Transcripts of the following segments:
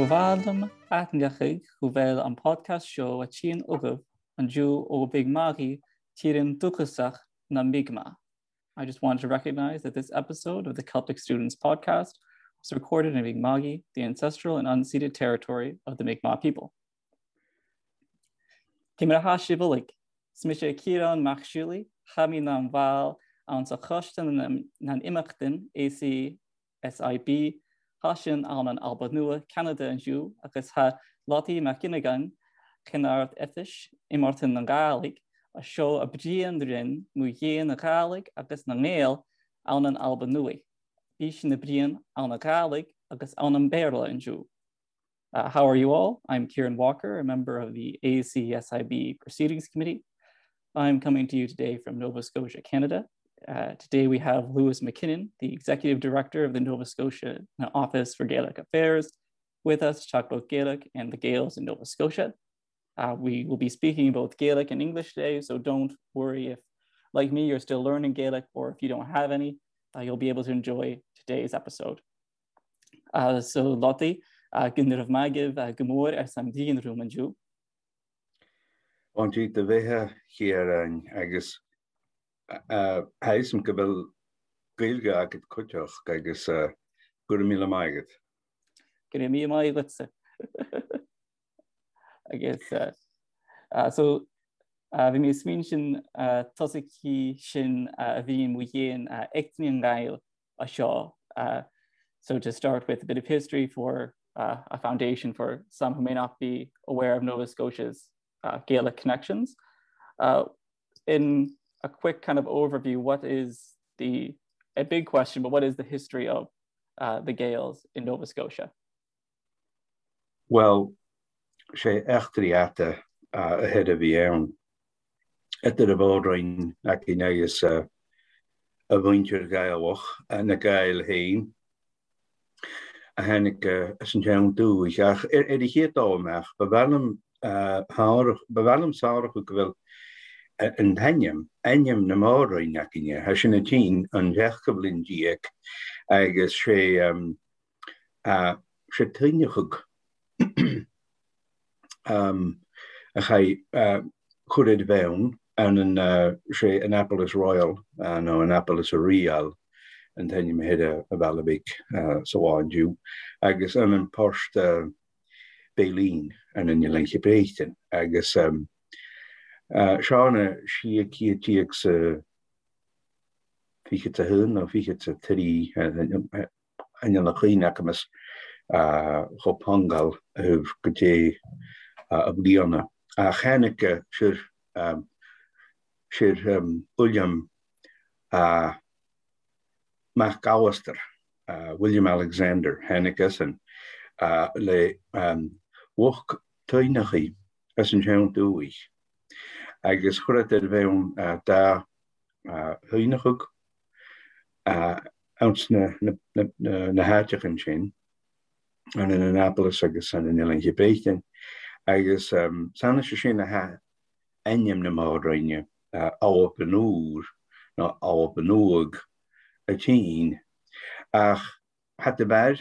Gobhádam aithneachig go bhfuil an podcast seo a tíon ugah an dú ó Big Maggie tírin dúchasach na Mi'kmaq. I just want to recognize that this episode of the Celtic Students Podcast was recorded in Mi'kmaq, the ancestral and unceded territory of the Mi'kmaq people. Timraha Shivilik, Smisha Kiran Machshuli, Hami Nam Val, an sa Khostan nan Imachtin, ACSIB, Hashin an Albanua, Canada and Jew, agus ha Lottie McKinnigan, Kinard Ethish, Imartin and Gaelic, a show a Brian Rin, Muyen a Gaelic, agus na Nail, an Albanui. Bish na Brian, an a Gaelic, agus an Berla and Jew. How are you all? I'm Kieran Walker, a member of the ACSIB Proceedings Committee. I'm coming to you today from Nova Scotia, Canada. Today we have Lewis McKinnon, the Executive Director of the Nova Scotia Office for Gaelic Affairs, with us to talk about Gaelic and the Gaels in Nova Scotia. We will be speaking both Gaelic and English today, so don't worry if, like me, you're still learning Gaelic, or if you don't have any, you'll be able to enjoy today's episode. So Lottie, Gynnyr Magiv, Gymor, SMD in Rumanju. Onji de veha here and agus heism gebel Gaelga agit kutjoch agus Gurmila Maget. Gurmila Maget. I guess so. We may mention Tosiki Shin Vin Muyen Eknian Gael a Shaw. So to start with a bit of history for a foundation for some who may not be aware of Nova Scotia's Gaelic connections. In a quick kind of overview, what is a big question, but what is the history of the Gaels in Nova Scotia? Well, sé echtriata ahead of the own. At the bordering, Akinegus a winter Gaelwach and a Gael Hain. A Hannik St. John do. Ich hier da mach, bewalm Sarah who will and Hanyam na Mora in Akinia, Hashinatine and Jacoblin Giek, I guess she Tinjahug. I could it down and an Annapolis Royal, no Annapolis Real, and then you made a Valabik, so on you. I guess an Porsche Baleen and in your length of I guess Shauna, she a key TX Fiket a Hun or Fiket a Teddy and you're clean Akamas Hopangal who've got of Leona. Hanneke should William McAllister, William Alexander Hanneke's and le walk Toinachi as in John Dewey. I guess what I did da Huinachug ounce na hatchach and chain and in Annapolis, I guess, and in Illing Bacon. I guess Sana Shishina ha Enyam na Madrainia, our Benur, not our Benug, a chain. Had the bad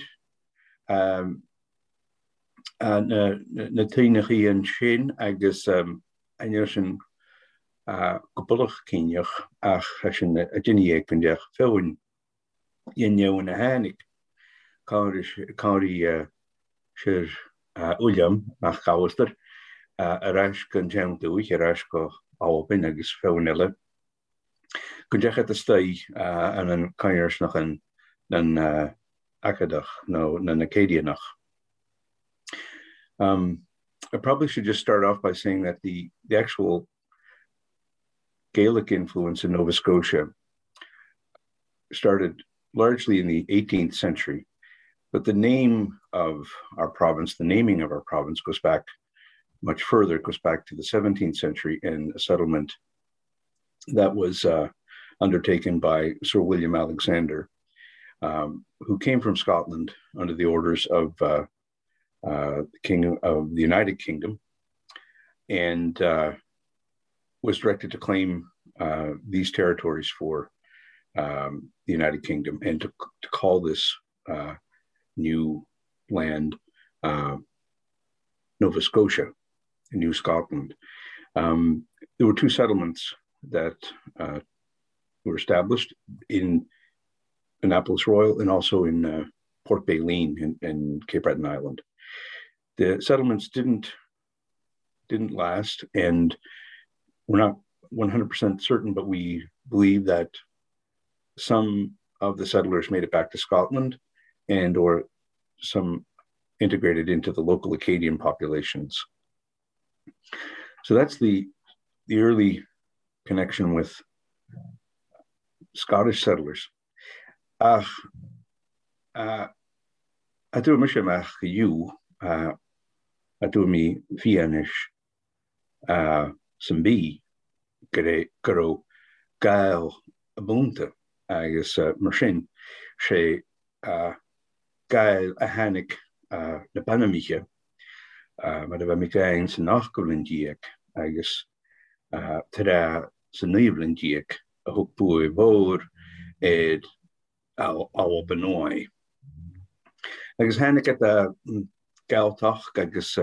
na Tinachi and Shin, I guess, and you're Gopulach Kinyoch, Hashin a Giniak and Jach Philwin, Yenyo and a Hannik, County Shir William McAllister, a rash can jam to which a rash go all Benagus Philnilla. Could you get the stay and then Kairs noch and then Akadach, no, then Acadianach. I probably should just start off by saying that the actual Gaelic influence in Nova Scotia started largely in the 18th century, but the name of our province, the naming of our province goes back much further, it goes back to the 17th century in a settlement that was undertaken by Sir William Alexander, who came from Scotland under the orders of the King of the United Kingdom, and was directed to claim these territories for the United Kingdom and to call this new land Nova Scotia and New Scotland. There were two settlements that were established in Annapolis Royal and also in Port Baleen in Cape Breton Island. The settlements didn't last, and we're not 100% certain, but we believe that some of the settlers made it back to Scotland, and or some integrated into the local Acadian populations. So that's the early connection with Scottish settlers. Ach, atu mishamach you, atu mi fianish, sambi, garo gael abunta, agus marshin, she gael a hanik na panamicha, maar mi gaen zijn nachgolindiek, agus tada zijn nieuwlindiek, a hoekboe woor, ed al benooi. Agus hanik at a galtach, agus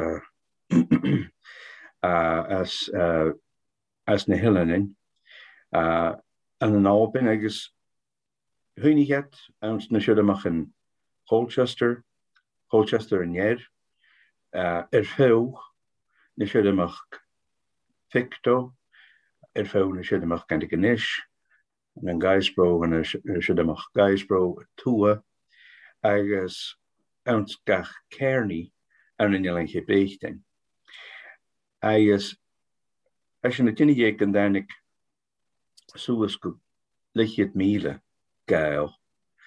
as na hillenin, en een alpin, agus hunniget, ons na shudamach in Colchester en Ned, veel na shudamach Ficto, veel na shudamach Gantiganish, en een Geisbro en na shudamach Geisbro Tua, agus ons gach Kearney en een jelentje beechting. Agus als je het ingeek en dan ik zoals go lig je het miele geil.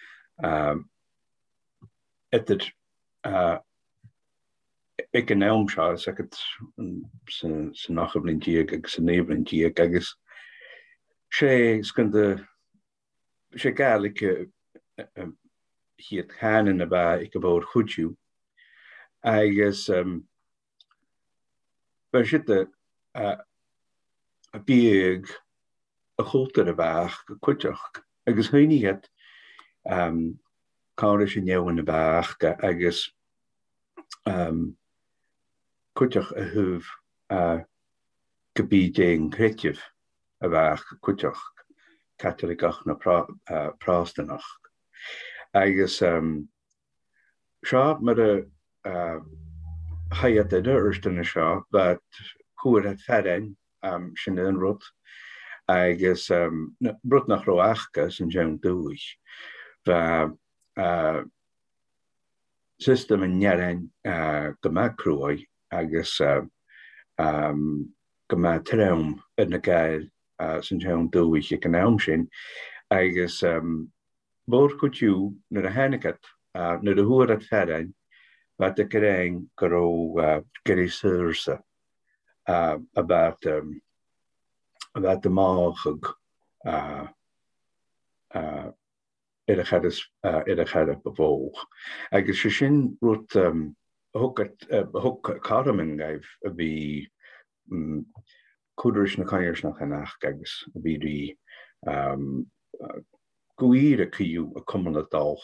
Het ik een elmschaal, zeg het zijn nachgeblindjiek, ik zijn nevelindjiek, agus she skande she geil ik het gaan in de ik about goedju. Agus waar zit de big a cholte de baag kutjach agus hunnig het kaurish in jou in de baag agus kutjach a huv gebieding kretjev a baag kutjach katholikach na prastenach agus sha met a hayat de eerste sha but hoe het verder sin een rot agus brut nach roachkas en John Dewey system en jaren gemakrooi agus gematraum in de gael St. John Dewey ik een naam sin agus boor kutju naar de Heineket naar de hoe het verder wat de kring gro gerisurse about the maag it had a bevolk. Agus sin rot hook carmen gave be kuders na kaiers nach nach agus be die goeire kiu a common dal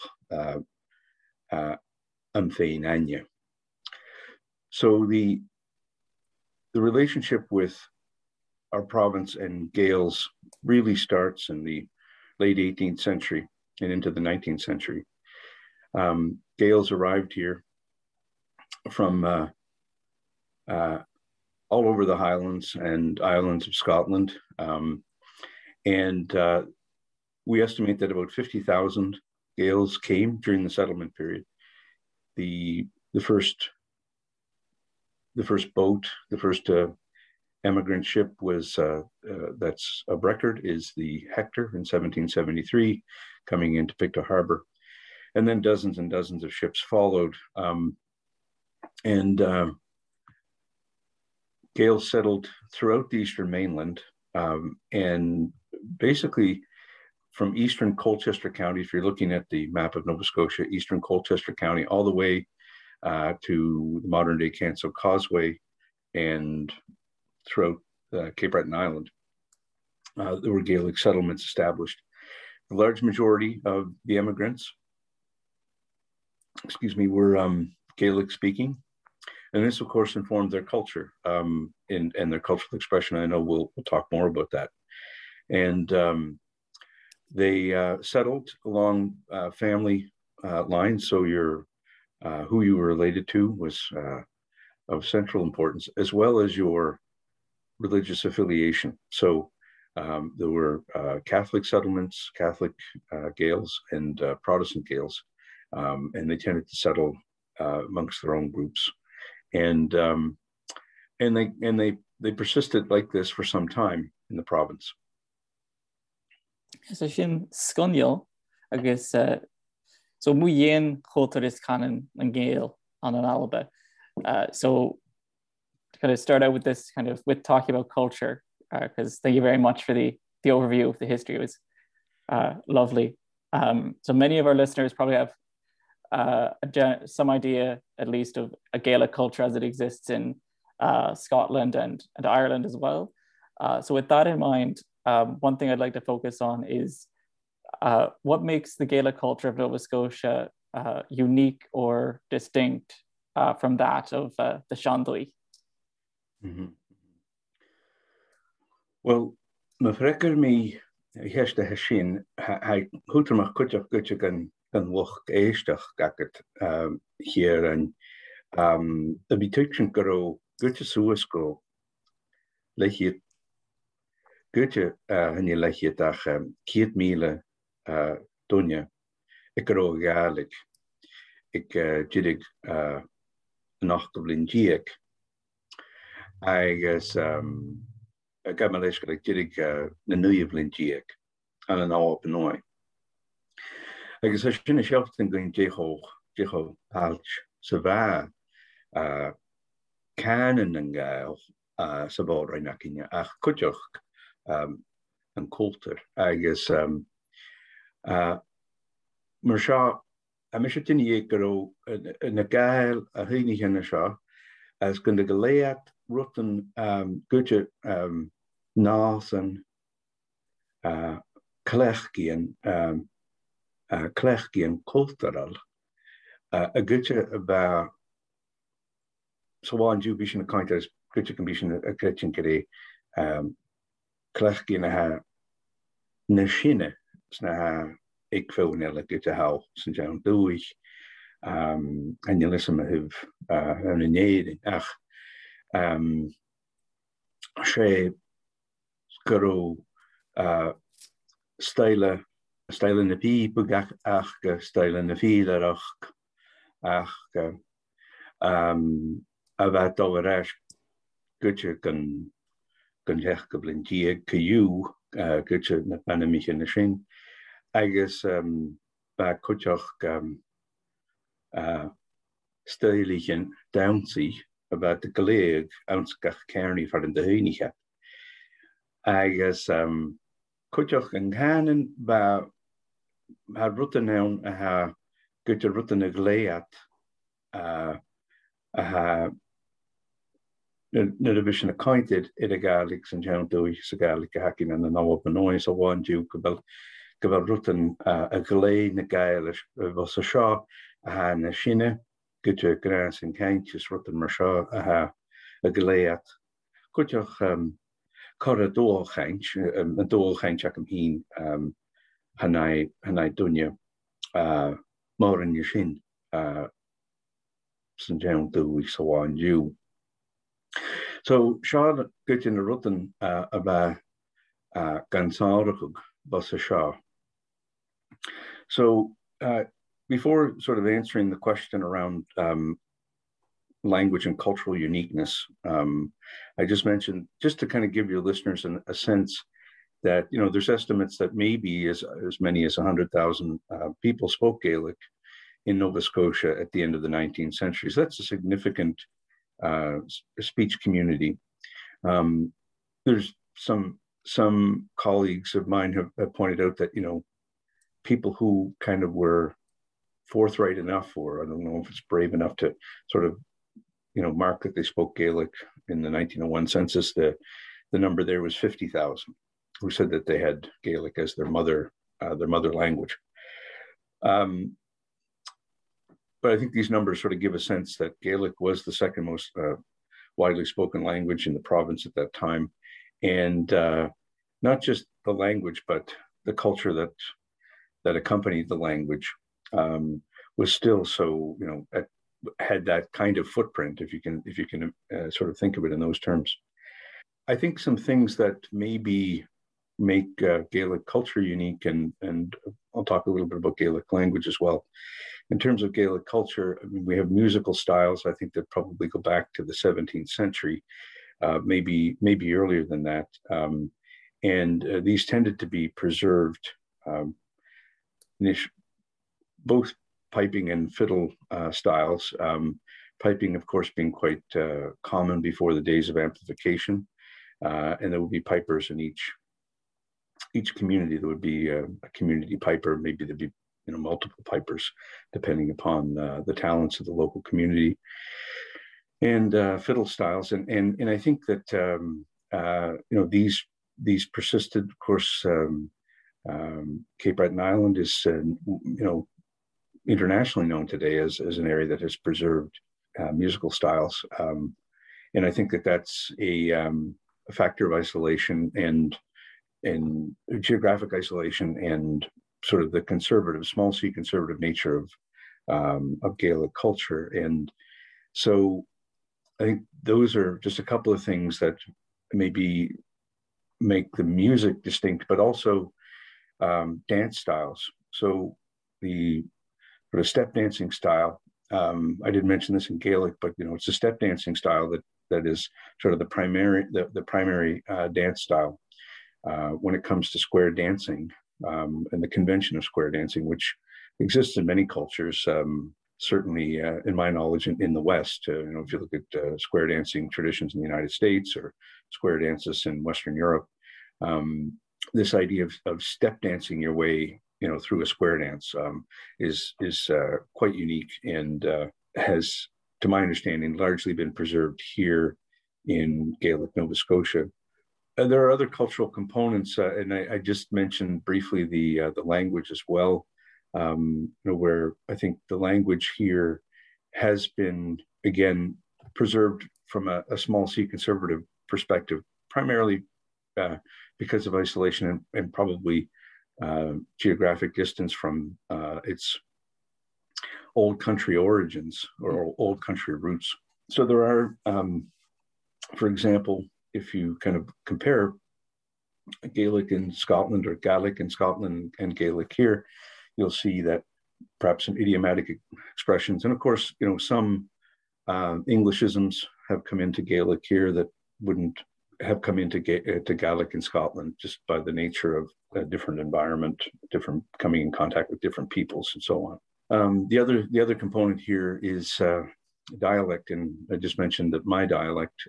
fein anje. So the relationship with our province and Gaels really starts in the late 18th century and into the 19th century. Gaels arrived here from all over the Highlands and Islands of Scotland. And we estimate that about 50,000 Gaels came during the settlement period. The first boat, the first emigrant ship was that's of record is the Hector in 1773, coming into Pictou Harbor, and then dozens and dozens of ships followed. And Gaels settled throughout the eastern mainland, and basically from eastern Colchester County, if you're looking at the map of Nova Scotia, eastern Colchester County, all the way to the modern day Canso Causeway and throughout Cape Breton Island, there were Gaelic settlements established. The large majority of the immigrants, were Gaelic speaking. And this, of course, informed their culture and their cultural expression. I know we'll talk more about that. And they settled along family lines. So who you were related to was of central importance, as well as your religious affiliation. So there were Catholic settlements, Catholic Gaels, and Protestant Gaels, and they tended to settle amongst their own groups. And they persisted like this for some time in the province. So sin sconial agus so mu yen culture is canon and Gael on an alba. So to kind of start out with this kind of with talking about culture, because thank you very much for the overview of the history. It was lovely. So many of our listeners probably have some idea, at least, of a Gaelic culture as it exists in Scotland and Ireland as well. So with that in mind, one thing I'd like to focus on is what makes the Gaelic culture of Nova Scotia unique or distinct from that of the Sean-Dubh. Mm-hmm. Well, my frekker me heste hashin hij goed maar kutje kan wach eestach gaket hier en de betuichen garo gutje suesco lechje gutje en je lechje dag kiet miele donje ik garo gaalik ik jidig nacht blin jiek I guess gamalish like jidig na nuye blin jiek and an all up noi I guess I shouldn't shelf thing going jeho palch sava canon and gael sabor reinakinya ach kutjoch and coulter I guess Mersha I miss it in yekero na gael a hinig in the shaw as going to galeat rotten gutje nas and klechgian cultural a gutje about so one you vision kind of gutje can vision a gretchen kere klechgian ha nashine sna ik veel nelle gutje hou St. John Dewey en je listen me have een need ach she garo style in de pie bugach ach style in de viler ach about over gutje kan hech geblindie ku gutje na panamich in de shin I guess ba kutjoch stylichen downsy about the Gaelic ounskach Kearney for the Hunige. I guess Kutjoch and Hanen ba Rutten ha good to Rutten a Gleat the vision acquainted it a Gaelic St. John Dewey so Gaelic hacking and the no noise so one Duke about Rutten a Glay na Gaelish was a shaw na Shinne good to grass and canches Rutten Mershaw a Gleat Kutjoch Cora doolgeintje, een doolgeintje ik hem heen, hij dunje, maar in je zin, St. John Dewey so on you. So, Shaw get in the rotten about Gansarug was a Shaw. So, before sort of answering the question around language and cultural uniqueness. I just mentioned, just to kind of give your listeners a sense that, you know, there's estimates that maybe as many as 100,000 people spoke Gaelic in Nova Scotia at the end of the 19th century. So that's a significant speech community. There's some colleagues of mine have pointed out that, you know, people who kind of were forthright enough, or I don't know if it's brave enough to sort of, you know, mark that they spoke Gaelic in the 1901 census. The number there was 50,000 who said that they had Gaelic as their mother language. but I think these numbers sort of give a sense that Gaelic was the second most widely spoken language in the province at that time. And not just the language, but the culture that accompanied the language was still so, had that kind of footprint, if you can sort of think of it in those terms. I think some things that maybe make Gaelic culture unique, and I'll talk a little bit about Gaelic language as well. In terms of Gaelic culture, I mean, we have musical styles, I think, that probably go back to the 17th century, maybe earlier than that. And these tended to be preserved, both piping and fiddle styles. Piping, of course, being quite common before the days of amplification. And there would be pipers in each community. There would be a community piper. Maybe there'd be multiple pipers, depending upon the talents of the local community. And fiddle styles, and I think that these persisted. Of course, Cape Breton Island is internationally known today as an area that has preserved musical styles, and I think that that's a factor of isolation and geographic isolation and sort of the conservative, small c conservative nature of Gaelic culture. And so I think those are just a couple of things that maybe make the music distinct, but also dance styles. So the sort of step dancing style, I did mention this in Gaelic, but it's a step dancing style that is sort of the primary dance style when it comes to square dancing and the convention of square dancing, which exists in many cultures. Certainly, in my knowledge, in the West, if you look at square dancing traditions in the United States or square dances in Western Europe, this idea of step dancing your way, through a square dance is quite unique and has, to my understanding, largely been preserved here in Gaelic Nova Scotia. There are other cultural components, and I just mentioned briefly the language as well. Where I think the language here has been, again, preserved from a small c conservative perspective, primarily because of isolation and probably geographic distance from its old country origins or old country roots. So there are, for example, if you kind of compare Gaelic in Scotland or Gaelic in Scotland and Gaelic here, you'll see that perhaps some idiomatic expressions, and of course, some Englishisms have come into Gaelic here that wouldn't have come into Gaelic in Scotland, just by the nature of a different environment, different coming in contact with different peoples, and so on. The other component here is dialect, and I just mentioned that my dialect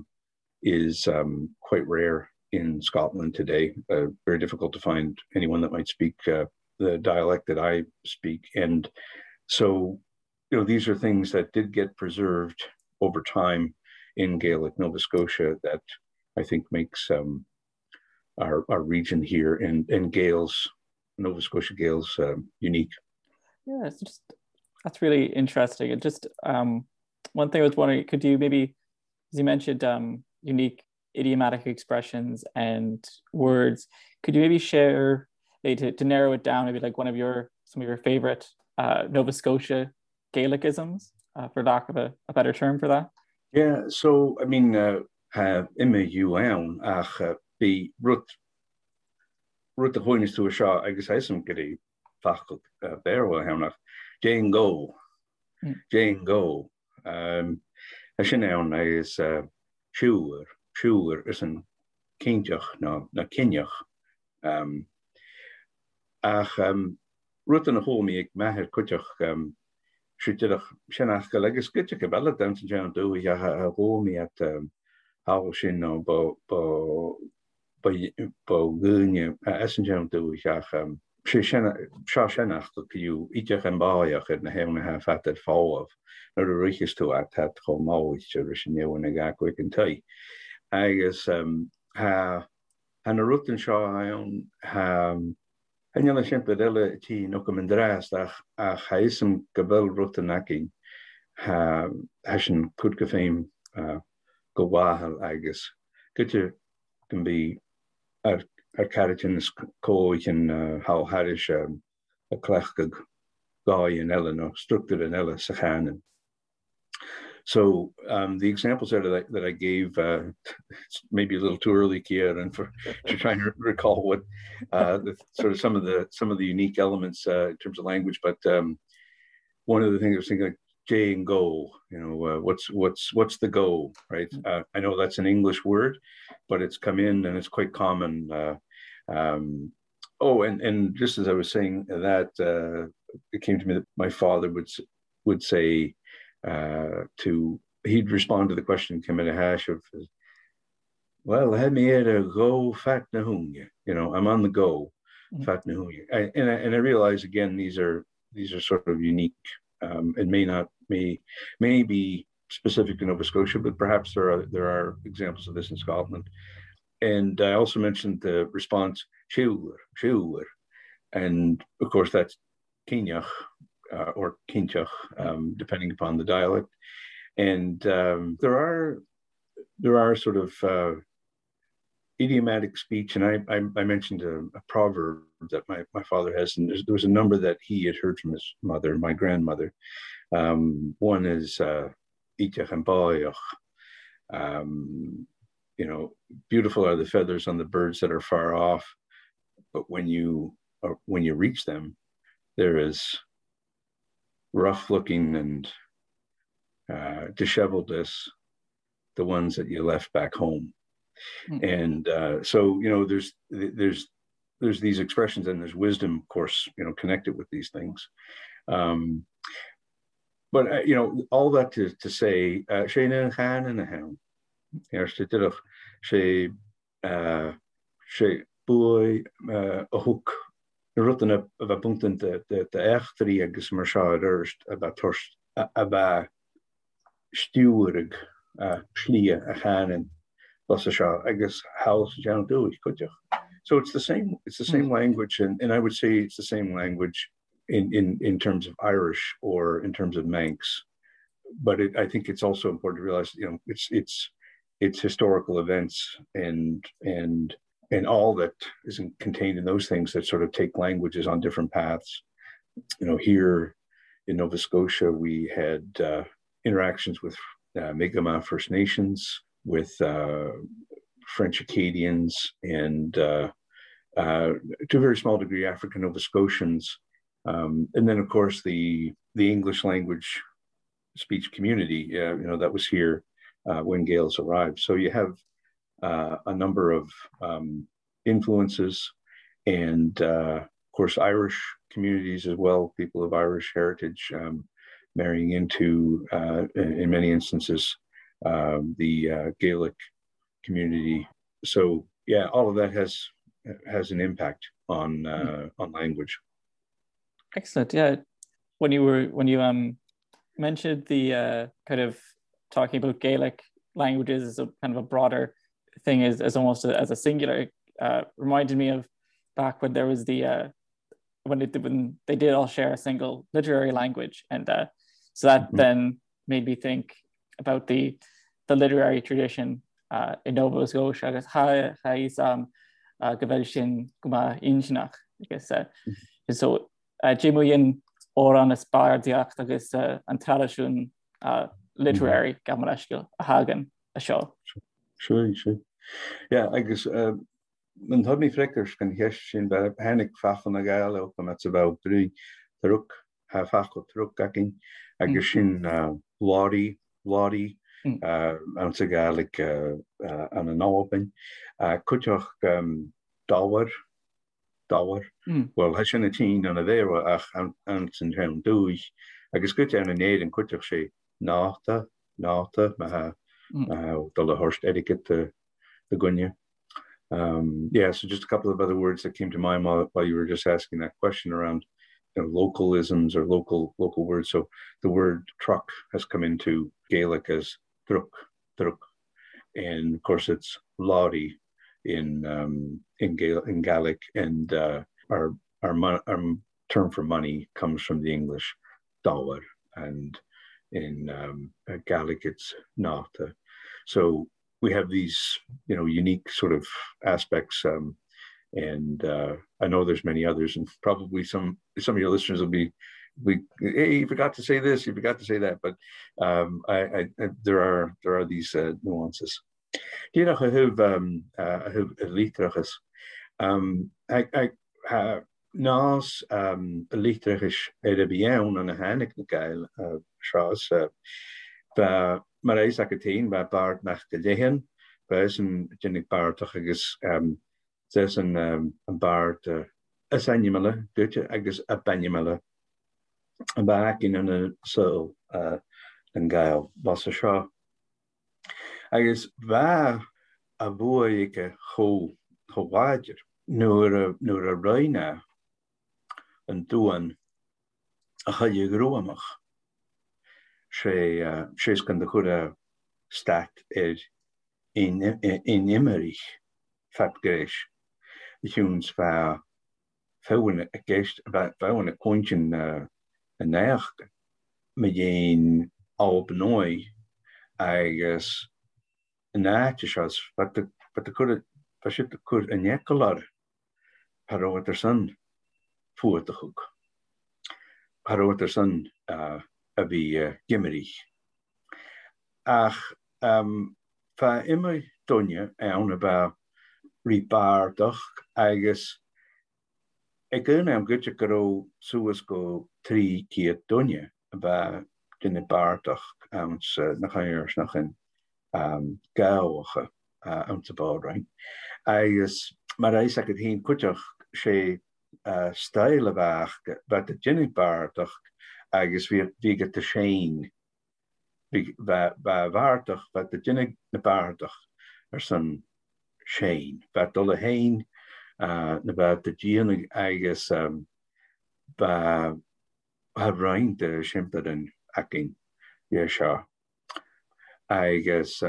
is quite rare in Scotland today. Very difficult to find anyone that might speak the dialect that I speak. And so, these are things that did get preserved over time in Gaelic Nova Scotia that I think makes our region here and Gaels, Nova Scotia Gaels, unique. Yeah, that's really interesting. And just one thing I was wondering, could you maybe, as you mentioned, unique idiomatic expressions and words, could you maybe share, to narrow it down, maybe like some of your favorite Nova Scotia Gaelicisms, for lack of a better term for that? Yeah, so I mean, imime yuan ach be rut the hoiness to a shot. I guess I some giddy fachel berwa hawnach Jane Go. As je nou is schuwer is een kindjach na kinjach. Ach rut an homi ik meher kutjach shitach shenach gelegus kutjach bella dan te jan do ja homi at how shin no bo gunje essen jan do ja shenach dat you itjach en baajach en hevne ha fat dat fall of no de riches to at het gewoon mooi je nieuw en ga quick and tie. I guess ha and a rut and shaw ha En jylle siempre delle ti nog om en drast a chaisem gabel rotanaki hashen kutgefeim go wahel agus. Could you can be ar carriages coach and how harish a klechgug guy in Ellen or structured in Ella Sachanen. So the examples there that I gave, it's maybe a little too early, Kia, and to try and recall what sort of some of the unique elements in terms of language. But one of the things I was thinking, like J and go, what's the go, right? I know that's an English word, but it's come in and it's quite common. And just as I was saying that, it came to me that my father would say. He'd respond to the question come in a hash of, well, let me at a go fat nahunya, I'm on the go, fat nahunya. And I realize again, these are sort of unique, and may be specific to Nova Scotia, but perhaps there are examples of this in Scotland. And I also mentioned the response shiur, and of course that's Kinyach. Or Kinchach, depending upon the dialect, and there are sort of idiomatic speech, and I mentioned a proverb that my father has, and there was a number that he had heard from his mother, my grandmother. One is Itach and Baoch. Beautiful are the feathers on the birds that are far off, but when you reach them, there is rough looking and disheveledness, the ones that you left back home. And so there's these expressions, and there's wisdom, of course, connected with these things. But all that to say, Shane Khan and a hound, she boy a hook. Rutten op punten de echtri agus mar erst about torst about sturig schlie a ganen was I guess house John do could you. So it's the same language, and I would say it's the same language in terms of Irish or in terms of Manx, but I think it's also important to realize it's historical events and all that is contained in those things that sort of take languages on different paths. Here in Nova Scotia, we had interactions with Mi'kmaq First Nations, with French Acadians, and to a very small degree, African Nova Scotians. And then, of course, the English language speech community, that was here when Gaels arrived. So you have a number of influences, and of course Irish communities as well, people of Irish heritage marrying into, in many instances, the Gaelic community. So yeah, all of that has an impact on language. Excellent. Yeah, when you mentioned the kind of talking about Gaelic languages as a kind of a broader thing, as almost as a singular, reminded me of back when there was the when they did all share a single literary language, and so that then made me think about the literary tradition in Nova Scotia. I guess ha gavel guma insnach. I guess so. Jimuyin or an aspire diacht agus an talashun literary gamarashkil a hagen a show. Sure. Yeah, I guess man had me frekkers kan heshin by Henrik Fafan a gael ook met about drie druk ha fachel druk gaking I guess in Lottie aan ze gaalik aan een open kutjoch dollar well has in a teen aan there ach aan zijn hem doe I guess good aan een en kutjoch she nata maar the horst etiquette the gunya. Yeah, so just a couple of other words that came to mind while you were just asking that question around localisms or local words. So the word truck has come into Gaelic as truk, and of course it's Lottie in Gaelic, and our our term for money comes from the English dollar, and in Gaelic it's náta. So we have these, unique sort of aspects, and I know there's many others, and probably some of your listeners will be, hey, you forgot to say this, you forgot to say that, but there are these nuances. Díach a lítrachas. Nás lítrachas a bhíann an a hánig na gael srás mar éis a gotín ba bard nach de léhan bes an jinnig bardach agus zes an bard as animale dutje agus a banimale an back in an so an gael was a sra agus va a boike ho wager nur a reina an doen a chaje groamach sé kan de goede staat in Immerich fatgreis huns va fouwen a geest fouwen a kointjen a neachke me een al benooi agus naatjes wat de goede si de kur a jekelar par er san voertegoek par er san a bhí Gimmerich. Ach fa immer donje an ba ribardach agus ik gun am gutje go soes go 3 keer donje ba dinne bardach ans nach eiers nach in gauche am te bouwrein. Agus maar is ik het heen kutjach sé style waagke, but de jinnig bardach agus wie get de Shane waardig wat de jinnig na baardach san Shane wat dolle heen na de jinnig agus ba ha rein de simperin aking sha agus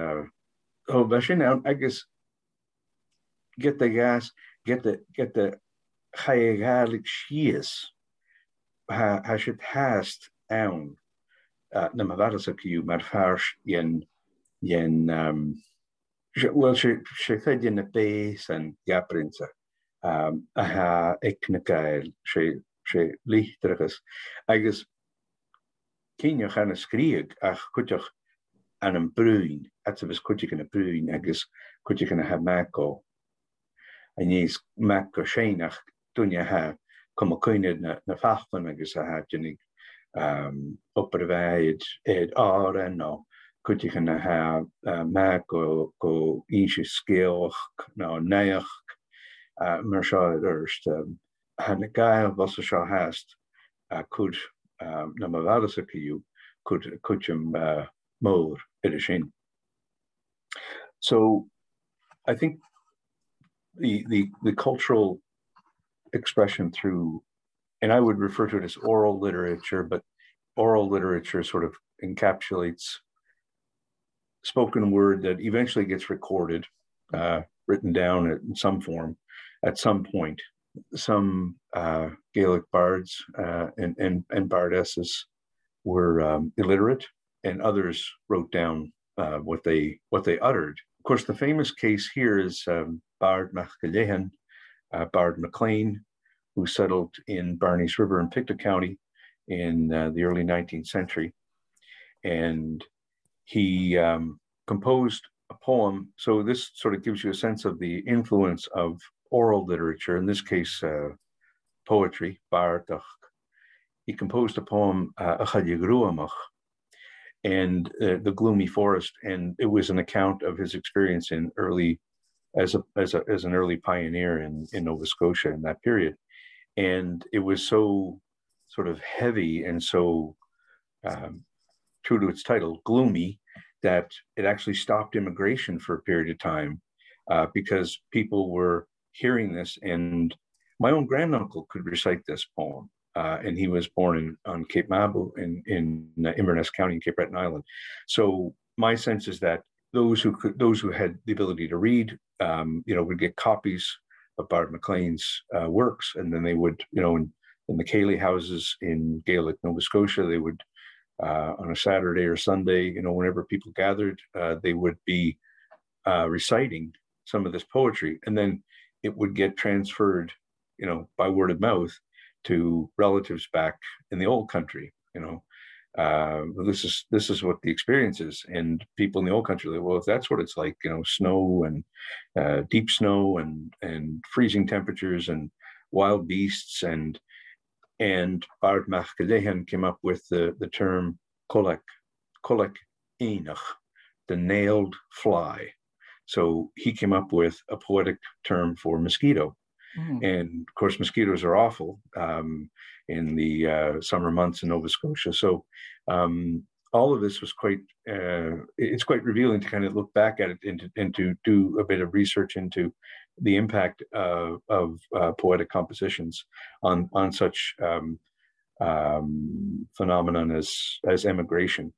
agus get de gas get de chaig shies ha should hast aan na ma varsakiu maar fars jen well she fed in the base and japrinse ha eknekail she lichteriges agus kinje gaan skrieg ach kutjach aan een bruin at ze was kutje in een bruin agus kutje gaan ha mako en jees mako sheinach toen je ha kom kunnen na fachten agus a hat jinnig opperweid en no could you gaan ha maak go inche skeelch no neach mar erst han de gael was er zo haast could na ma valse you could you more in. So I think the cultural expression through, and I would refer to it as oral literature, but oral literature sort of encapsulates spoken word that eventually gets recorded, written down in some form at some point. Some Gaelic bards and bardesses were illiterate, and others wrote down what they uttered. Of course, the famous case here is Bard Machgalehan, Bard McLean, who settled in Barneys River in Pictou County in the early 19th century. And he composed a poem. So this sort of gives you a sense of the influence of oral literature, in this case, poetry, Bardach. He composed a poem, Achadjagruamach, and the gloomy forest. And it was an account of his experience in as an early pioneer in Nova Scotia in that period. And it was so sort of heavy and so true to its title, gloomy, that it actually stopped immigration for a period of time because people were hearing this. And my own granduncle could recite this poem. And he was born on Cape Mabou in Inverness County, Cape Breton Island. So my sense is that those who had the ability to read, would get copies Bart McLean's works. And then they would, in the Cayley houses in Gaelic, Nova Scotia, they would, on a Saturday or Sunday, whenever people gathered, they would be reciting some of this poetry. And then it would get transferred, by word of mouth to relatives back in the old country, this is what the experience is, and people in the old country are like, well, if that's what it's like, snow and deep snow and freezing temperatures and wild beasts, and Bart McLean came up with the term Colach Enoch, the nailed fly. So he came up with a poetic term for mosquito. And of course, mosquitoes are awful in the summer months in Nova Scotia. So all of this was it's quite revealing to kind of look back at it and to do a bit of research into the impact of poetic compositions on such phenomenon as emigration.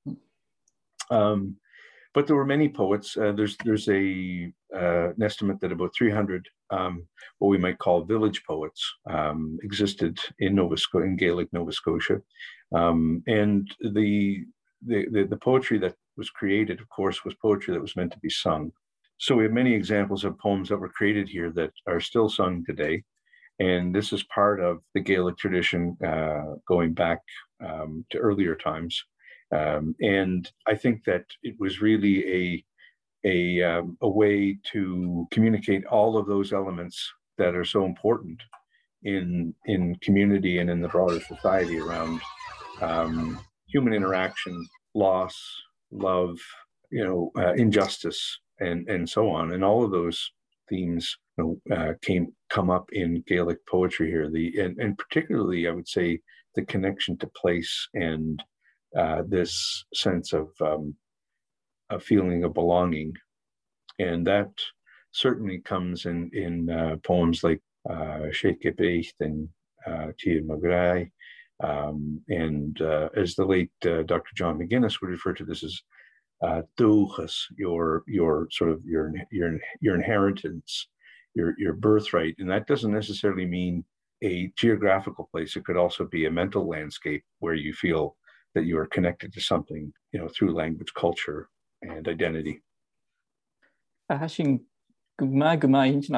But there were many poets. There's an estimate that about 300 what we might call village poets existed in Gaelic Nova Scotia, and the poetry that was created, of course, was poetry that was meant to be sung. So we have many examples of poems that were created here that are still sung today, and this is part of the Gaelic tradition going back to earlier times. And I think that it was really a way to communicate all of those elements that are so important in community and in the broader society around human interaction, loss, love, injustice, and so on. And all of those themes come up in Gaelic poetry here. And particularly, I would say, the connection to place and this sense of a feeling of belonging, and that certainly comes in poems like Sheikh Becht and Tia Magrai, and as the late Dr. John McGuinness would refer to this as dúchas, your sort of your inheritance, your birthright, and that doesn't necessarily mean a geographical place. It could also be a mental landscape where you feel that you are connected to something, through language, culture, and identity. Hashin guma inch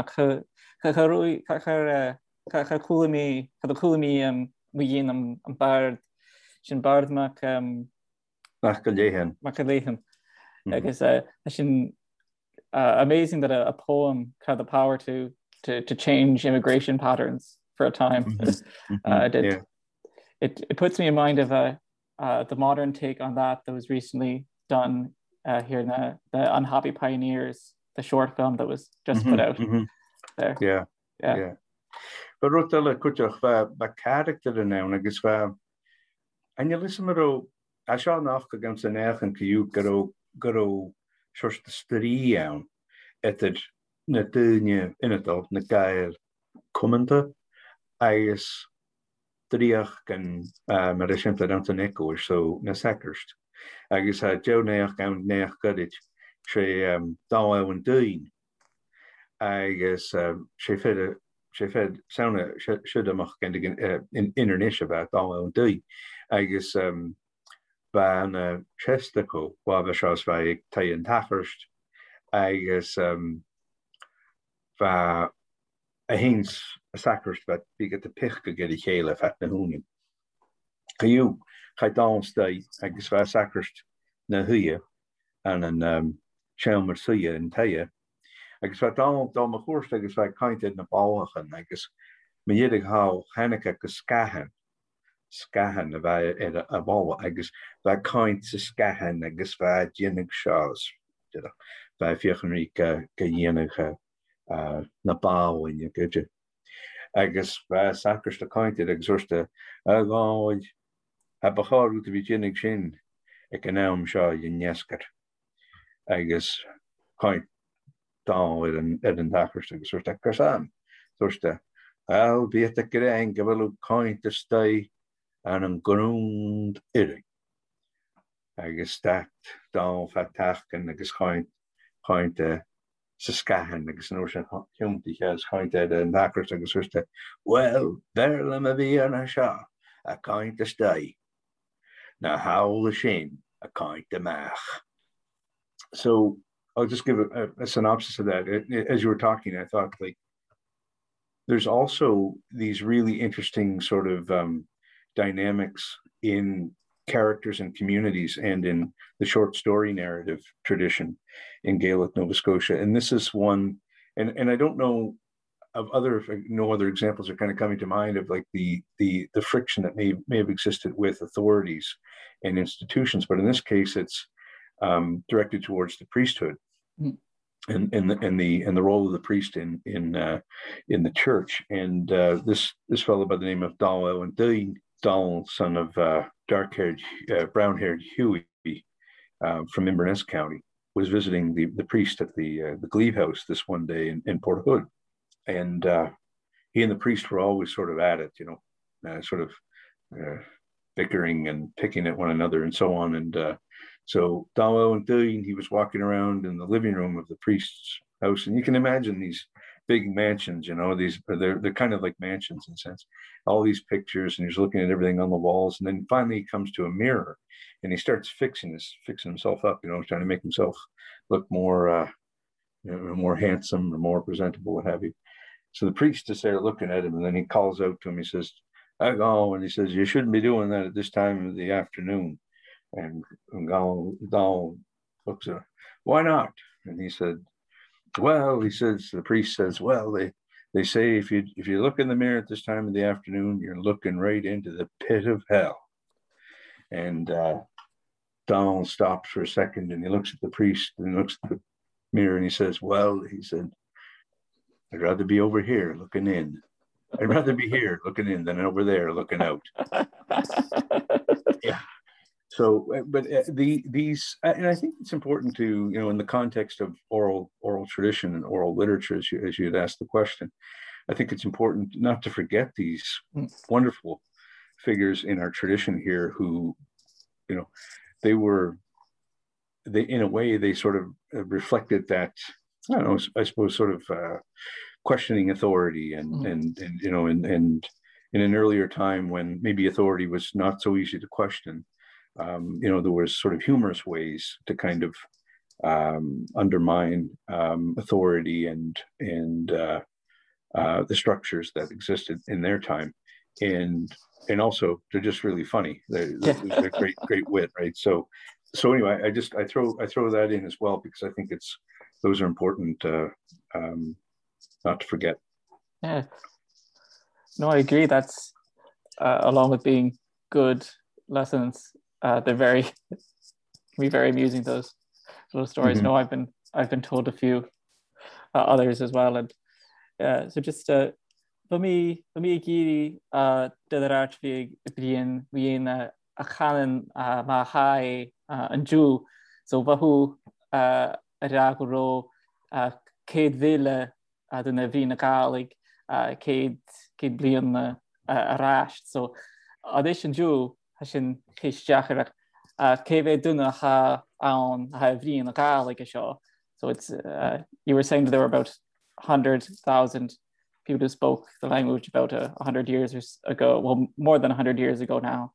kulami wyin am bard shin bard mak Macalehan. Because hashin amazing that a poem had the power to change immigration patterns for a time. It puts me in mind of the modern take on that was recently done here in the Unhappy Pioneers, the short film that was just put out there. Yeah. But rotella kutach va character now, I guess and you listen to I saw nach against the neck and you go short the stri aan at it natunya in it out na gael commenta I guess dríach gan mar sinnta an echo or so na sacrist. Agus ha jo neach gan neach godit sé dá an duin. Agus sé fed sauna should amach gan in internish about dá an duin. Agus ba an chestaco wa shas vai tay an tafirst. Agus va a hins a sacrist but we get the pichka get a chéile fat na húnin. You ga dans day agus va sacrist na huye and an shelmer suye in taya. Agus va dá ma chóst agus va kainted na báchan agus me yedig how Hanneke skahan a va a bá agus va kaint sa skahan agus va jinnig shas. Va fiochan ka jinnig na báw in je gutje. Agus sacrist a kainted exorsta gáid a bachar ut vi jinnig sin ek an naam sha yin neskar. Agus kaint dá an sacrist exorsta karsan. Sorsta al viet ek ein gavelu kaint to stay an grond iring. Agus dat dá fatach and agus kaint sa scahan agus nó sin hiúmtaí chainte an nachart agus suirte, well, verla a bhí anna seo a cainte stai, na hawl sin a cainte meach. So I'll just give a synopsis of that. As you were talking, I thought like there's also these really interesting sort of dynamics in characters and communities and in the short story narrative tradition in Gaelic Nova Scotia. And this is one, and I don't know of no other examples are kind of coming to mind of like the friction that may have existed with authorities and institutions, but in this case, it's directed towards the priesthood. Mm. And the role of the priest in the church. And this fellow by the name of Donald Owen Donald, son of dark-haired, brown-haired Huey from Inverness County, was visiting the priest at the Glebe House this one day in Port Hood, and he and the priest were always sort of at it, sort of bickering and picking at one another and so on. And so Donald Owen, he was walking around in the living room of the priest's house, and you can imagine these big mansions, they're kind of like mansions in a sense, all these pictures, and he's looking at everything on the walls, and then finally he comes to a mirror and he starts fixing himself up, trying to make himself look more more handsome or more presentable, what have you. So the priest is there looking at him, and then he calls out to him, he says, "Oh," and he says, "You shouldn't be doing that at this time of the afternoon." And Donald looks at him, "Why not?" And he said, "Well," the priest says, "Well, they say if you look in the mirror at this time of the afternoon, you're looking right into the pit of hell." And Donald stops for a second, and he looks at the priest, and he looks at the mirror, and he says, "Well," he said, "I'd rather be over here looking in. I'd rather be here looking in than over there looking out." Yeah. So, but these, and I think it's important to, in the context of oral tradition and oral literature, as you had asked the question, I think it's important not to forget these wonderful figures in our tradition here who, in a way, they sort of reflected that, I don't know, I suppose, sort of questioning authority and in an earlier time when maybe authority was not so easy to question. There was sort of humorous ways to kind of undermine authority and the structures that existed in their time, and also they're just really funny. They're great wit, right? So anyway, I throw that in as well because I think those are important not to forget. Yeah, no, I agree. That's along with being good lessons. They're can be very amusing, those little stories. Mm-hmm. No, I've been told a few others as well, and so just for me giri the art being a canon ma hai and Jew so vahu ragro Cade Villa the Navina Gaelig Cade blian rash so audition Jew hashin Kishachar Cave Duna ha on Havrin Gaelig show. So it's you were saying that there were about 100,000 people who spoke the language about 100 years ago, well, more than 100 years ago now.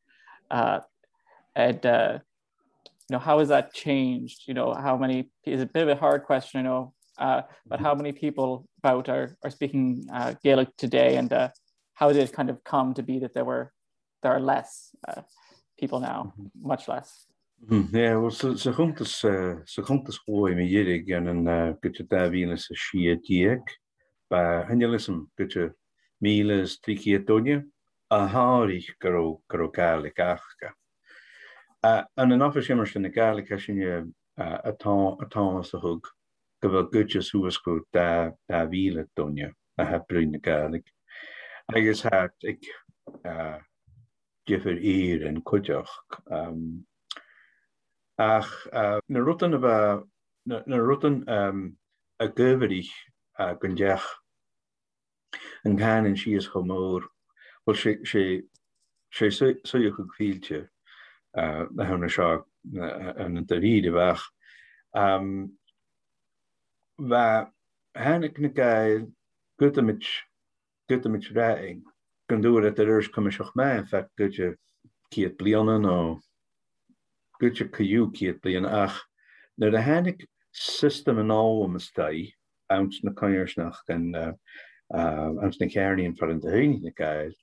And how has that changed? How many is a bit of a hard question, but how many people about are speaking Gaelic today, and how did it kind of come to be that there are less people now, much less? Yeah, well, so juntas hoy me yirig and gutcha Davinas a shia diek ba hanyelism gutcha miles trikiatonia a hari garo Gaelic achka. And an office shimmers in the Gaelic hashinya a ton as a hug gava gutchas who was go da vila donia a haprin the Gaelic. I guess had ik Giffer ear and kujach. Ach, na rutan a goverich gunjach and gan and she is homor. Well, she so you could feel to the Hona Shaw and the read of va hannig na gael gutamich raing kan do dat er is komisch mij in fact gutje kiet blianen o gutje kaju kiet blian ach na de hannig system en al om stay ounce na kanjers nach kan ounce na kernie voor de heen na gael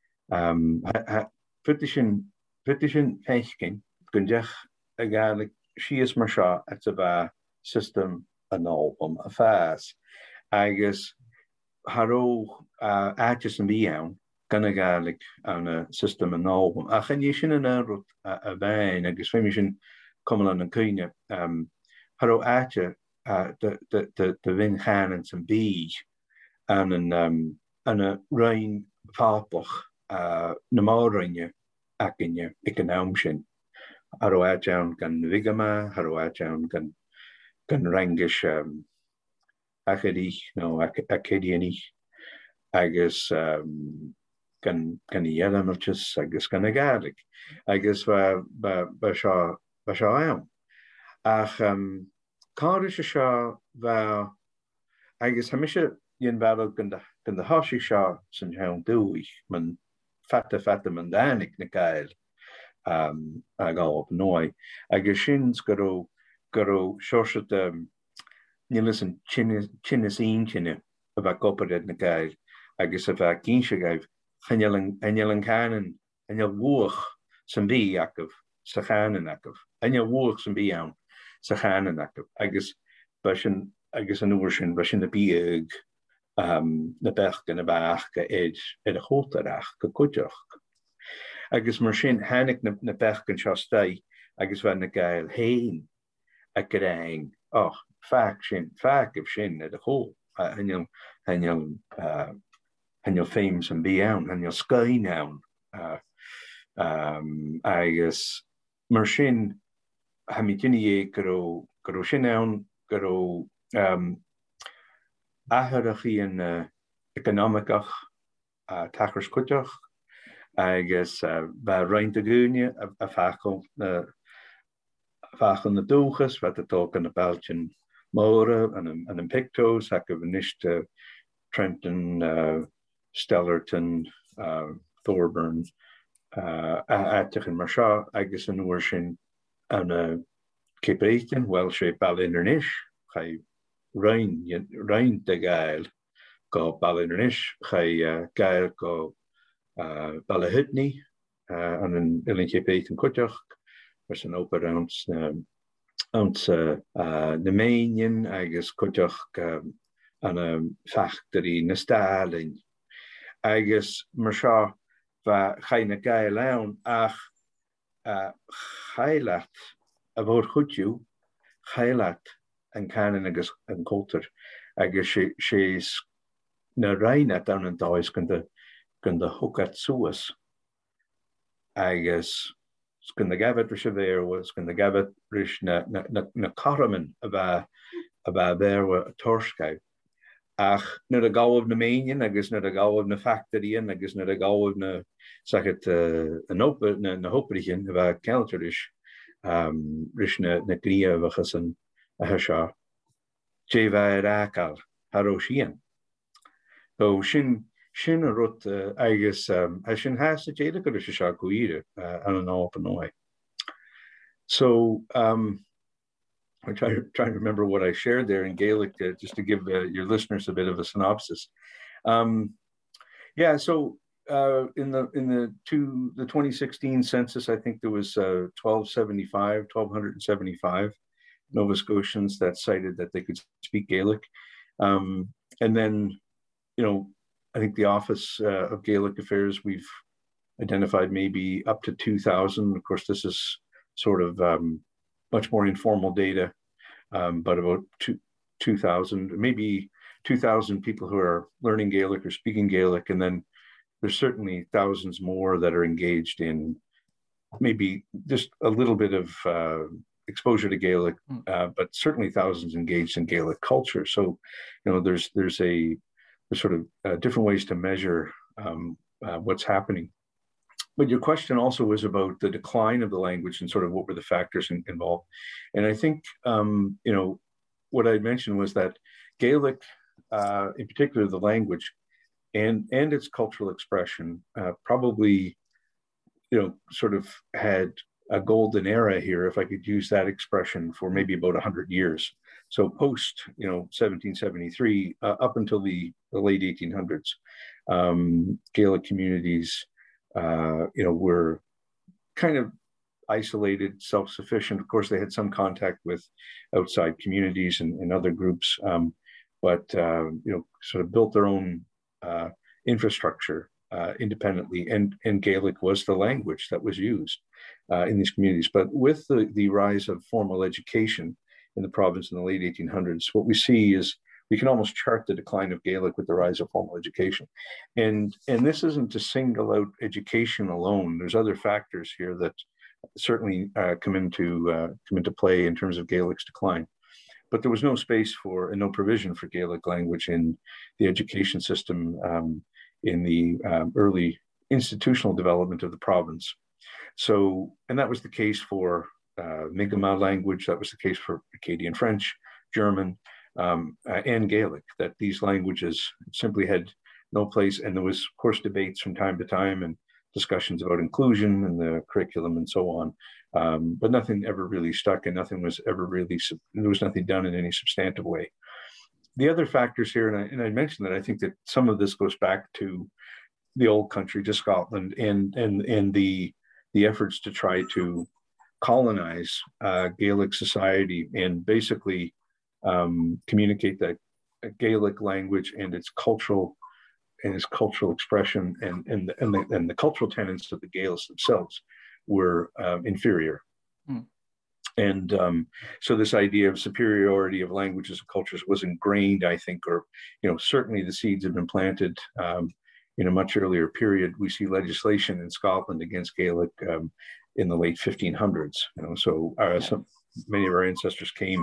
Fitischen feichkin kun jech agalig she is marsha at a system an album a fast agus haro atjes an bian gan agalig an a system an album a chen je sin an a vein agus fémission kom an an kuine haro atje de vin gaan en zijn bi an a rein vapoch na márinne acinne ik an am sin Haro ajan gan vigama haro ajan gan rangish acadí no acadiani agus gan yelanchus agus gan agadig agus ba am ach cáris seo va agus hamisha yin battle gan the hashi sha san hound dúi man fatta man danig na gael ag op noi agus sins go shorset ni listen chinnis chinne a gopared na gael agus a kinse gaif enjelen kanen en je woog san bi akov sa ganen akov en je woog san bi aan sa ganen akov agus an oersin bashin de bieg na bech gan na bach ga ed a chotarach go kujoch agus mar sin hannig na bech gan stai agus van na gael hein a graing fak of sin at a ho en je fames an be aan en je sky naun agus mar sin ha mi dinne go sin naun go aharach in economicach tachers kutoch agus ba rein de gúne a fachel na doges wat het ook an de Belgian More en een pictos ha nicht Trenton Stellarton Thorburn in Marsha agus an oorsin an Cape Welsh bal internish ga rein de gael go Ballinnish ga gael go Ballahutni an een Illinkje Kutjoch was een open ounce de Mainien agus Kutjoch an een factory na Stalin agus Marsha va gaine gael aan ach gailat a woord goedju gailat en canon agus an culture agus she's na reine down an dais gun de hook at suas agus gun de gavet rish there was gun de gavet rish na karaman about there were torskau ach na de gau of na main agus na de gau of na factory agus na de gau of na sag het an open na hoperichen about counter rish na gria wachas an Hasha Jeva Rakal Haroshian. So Shin Rut Agus Hashin has a Jada Kurisha Kuida on an open way. So I try to remember what I shared there in Gaelic just to give your listeners a bit of a synopsis. So in the 2016 census, I think there was 1275 Nova Scotians that cited that they could speak Gaelic. And then, I think the Office of Gaelic Affairs, we've identified maybe up to 2,000. Of course, this is sort of much more informal data, but about 2,000, maybe 2,000 people who are learning Gaelic or speaking Gaelic. And then there's certainly thousands more that are engaged in maybe just a little bit of exposure to Gaelic, but certainly thousands engaged in Gaelic culture. So, there's sort of different ways to measure what's happening. But your question also was about the decline of the language and sort of what were the factors involved. And I think, what I mentioned was that Gaelic, in particular the language and its cultural expression, probably, sort of had a golden era here, if I could use that expression, for maybe about 100 years. So post, 1773, up until the late 1800s, Gaelic communities, were kind of isolated, self-sufficient. Of course, they had some contact with outside communities and other groups, but sort of built their own infrastructure independently, and Gaelic was the language that was used in these communities. But with the rise of formal education in the province in the late 1800s, what we see is we can almost chart the decline of Gaelic with the rise of formal education. And this isn't to single out education alone. There's other factors here that certainly come into play in terms of Gaelic's decline. But there was no space for and no provision for Gaelic language in the education system in the early institutional development of the province. So, and that was the case for Mi'kmaq language, that was the case for Acadian French, German, and Gaelic, that these languages simply had no place. And there was, of course, debates from time to time and discussions about inclusion and the curriculum and so on. But nothing ever really stuck, and nothing was ever really, there was nothing done in any substantive way. The other factors here, and I mentioned that I think that some of this goes back to the old country, to Scotland, and the efforts to try to colonize Gaelic society and basically communicate that Gaelic language and its cultural expression and the cultural tenets of the Gaels themselves were inferior. Mm. And so this idea of superiority of languages and cultures was ingrained, I think, or certainly the seeds have been planted in a much earlier period. We see legislation in Scotland against Gaelic in the late 1500s. So many of our ancestors came,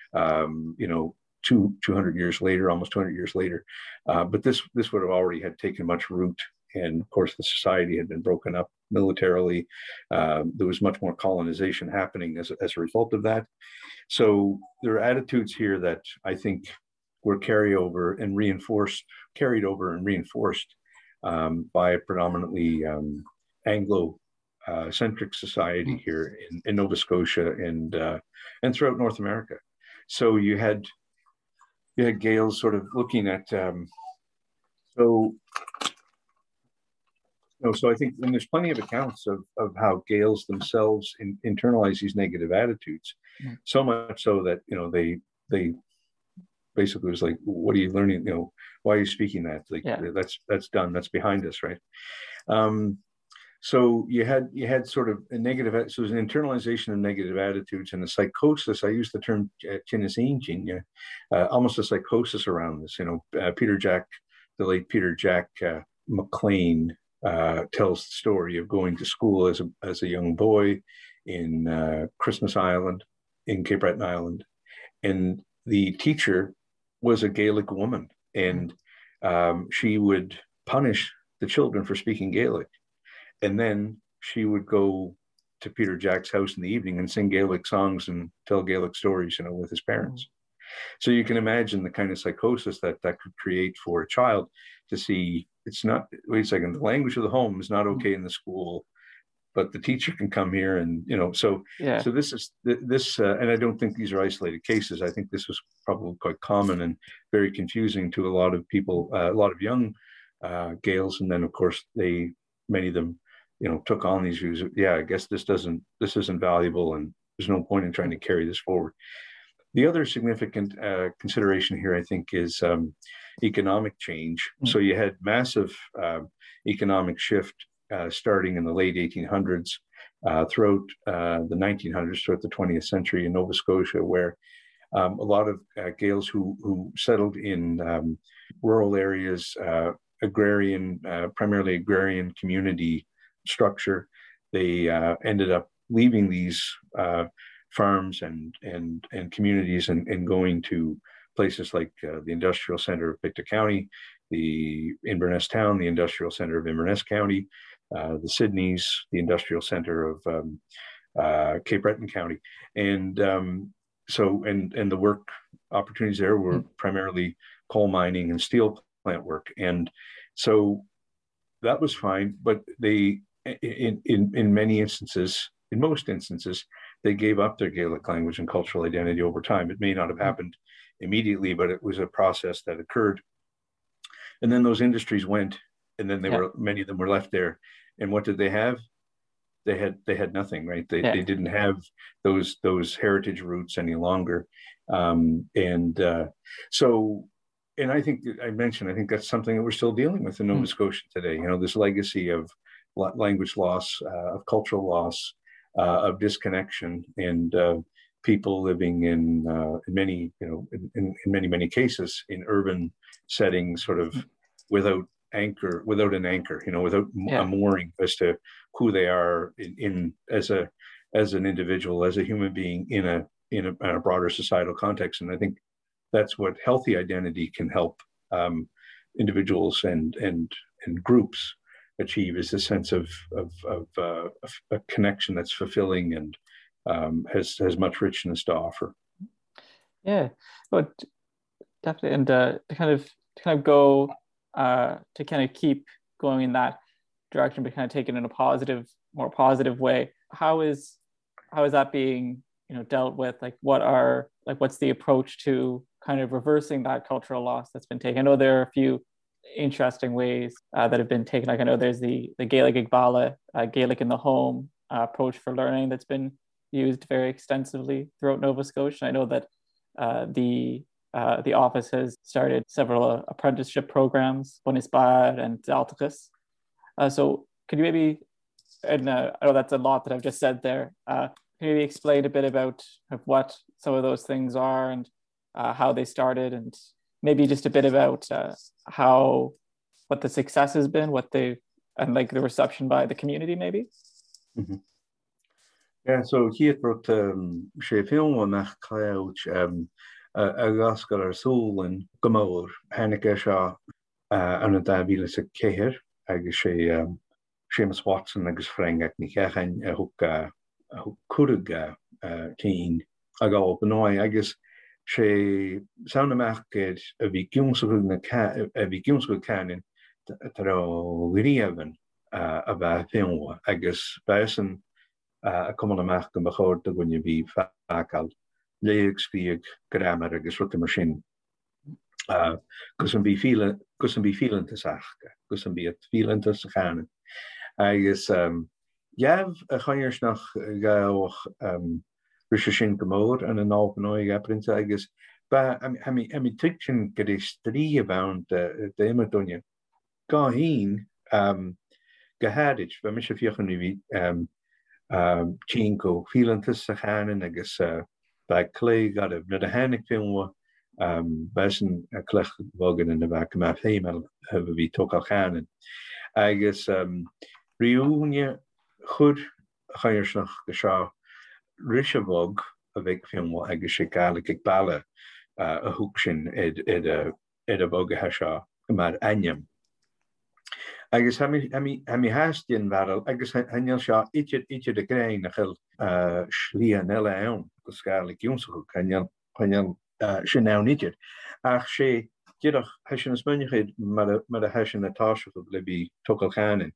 200 years later, almost 200 years later. But this would have already had taken much root. And of course, the society had been broken up militarily. There was much more colonization happening as a result of that. So there are attitudes here that I think were carried over and reinforced by a predominantly Anglo-centric society here in Nova Scotia and throughout North America. So you had Gaels sort of looking at so I think, and there's plenty of accounts of how Gaels themselves internalize these negative attitudes, so much so that they basically was like, what are you learning? Why are you speaking that? Like that's done, that's behind us, right? So you had sort of a negative, so it was an internalization of negative attitudes and a psychosis. I use the term almost a psychosis around this. The late Peter Jack McLean tells the story of going to school as a young boy in Christmas Island, in Cape Breton Island, and the teacher was a Gaelic woman, and she would punish the children for speaking Gaelic. And then she would go to Peter Jack's house in the evening and sing Gaelic songs and tell Gaelic stories, with his parents. So you can imagine the kind of psychosis that could create for a child to see, it's not, wait a second, the language of the home is not okay in the school, but the teacher can come here and, so this is, and I don't think these are isolated cases. I think this was probably quite common and very confusing to a lot of people, a lot of young Gaels. And then of course many of them, took on these views. I guess this isn't valuable, and there's no point in trying to carry this forward. The other significant consideration here, I think, is economic change. So you had massive economic shift starting in the late 1800s, throughout the 1900s, throughout the 20th century in Nova Scotia, where a lot of Gaels who settled in rural areas, primarily agrarian community structure, they ended up leaving these farms and communities and going to places like the industrial center of Pictou County, the Inverness Town, the industrial center of Inverness County, the Sydneys, the industrial center of Cape Breton County, and the work opportunities there were primarily coal mining and steel plant work. And so that was fine, but they, in many instances, in most instances, they gave up their Gaelic language and cultural identity over time. It may not have happened immediately, but it was a process that occurred. And then those industries went, and then many of them were left there. And what did they have? They had nothing, right? They didn't have those heritage roots any longer. And I think I think that's something that we're still dealing with in Nova Scotia today. You know, this legacy of language loss, of cultural loss, of disconnection, and people living in many, in many cases in urban settings, sort of without an anchor, without a mooring as to who they are as an individual, as a human being in a broader societal context. And I think that's what healthy identity can help individuals and groups achieve, is a sense of a connection that's fulfilling and has much richness to offer. Yeah, but definitely, and to kind of go to kind of keep going in that direction, but kind of take it in a more positive way. How is that being dealt with? Like, what's the approach to kind of reversing that cultural loss that's been taken? I know there are a few interesting ways that have been taken. Like, I know there's the Gaelic Igbala, Gaelic in the home approach for learning that's been used very extensively throughout Nova Scotia. I know that the office has started several apprenticeship programs, Bunisbad and Daltachus. So could you maybe, and I know that's a lot that I've just said there, can you maybe explain a bit about what some of those things are and how they started, and maybe just a bit about what the success has been, and like the reception by the community, maybe? Mm-hmm. Yeah, so hier wordt sé film nach cloud a gascal ar soul en gomor Hanneke seo an a dabile sa céir agus sé Seamus Watson agus Frank ag ni chechan a hook curug cín a gá op anói agus sé sauna amachgad a bhí giúmsú canin tar ó gríaban a bheith féinmha agus bhesan a cumán amach go bachóir do gunne bhí fácal léag scríag grammar agus ruta mar sin gus an bhí fílanta saachcha, gus an bhí fílanta sa chanan. Agus geamh a chair nach gaoch Risha sin gomór an an ápanóig aprinte agus mi tuitin go is trí about de imadonja gá hín gohadid be mis fiochan vi chinko fílantas sa chanan agus ba clé gadh na a hannig filmwa besan a clech bogan in na bha ma féimel ha vi tokal chanan agus riúne chud chairsnach go seo Rishabog a bheith film agus sé Gaelic Igbala a hook sin ed a bog a seo mar aim. Agus ha mi hastin varel agus hanil seo ite de grein nach slí an eile ann go Gaelic Jonshoek hanil sin ná ite. Ach sé didach hesin as munigid mar a hesin atá go blibi tokal chanin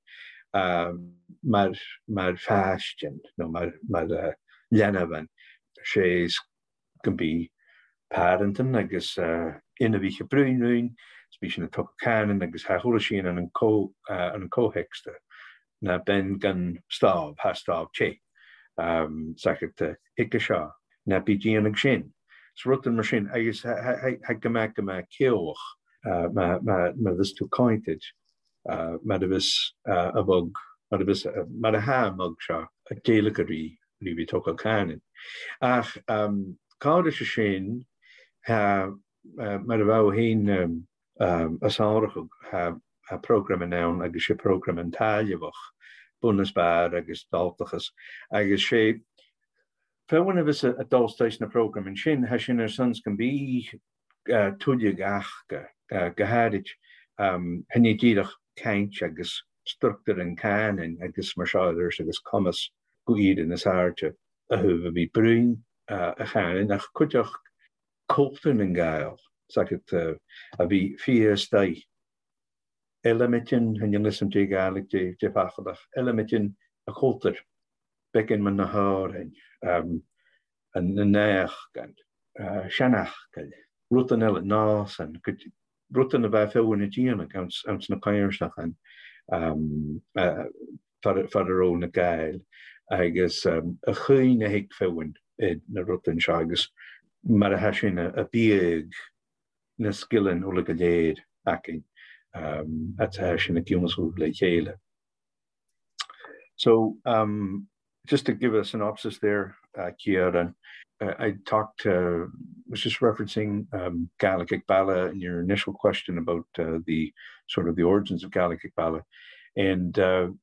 mar fastin no mar Lenavan sé can be parenting agus ina bhí brúin spí na tu canan agus hathla sin an cóhexta na ben gan stáb ha stáb ché sacta hiice seo na bídíanag sin. So rutan mar sin agus ha go ceoch ma vis tú cointed ma a vis a bug ma a ha mug seo a délacharí vi tokal canin. Ach cáda se sin mar a bh hén asáirithug ha program an ann agus sé program an tailehach Bunisbad agus Daltachus agus sé fehain vis a dulstéis na program an sin ha sin ar sons can bí tuide gachcha gohadid henné díadach ceint agus structar an canin agus mar seáidir agus commas goíd in is airte a thuh bhí brún a chanin nach chuideach Colton and Gael, Saket Avi Fia Stay. Elemitin, and you listen to Gaelic, Jeff Affalach, Elemitin, a Colter, Becken Manahar, and Naach, and Shanach, Rutan El Nas, and Rutan about Phil in Gian accounts na Kairsach, and Father O na Gael, I guess a Chine Hik Fewin, na Rutan Shagus, Marahashin a Bieg, na Skillen Uligadade, Akin. That's Hashin a Gumas Uligadade. So, just to give a synopsis there, Ciaran, I talked, was just referencing Gaelic Bala in your initial question about the sort of the origins of Gaelic Bala. And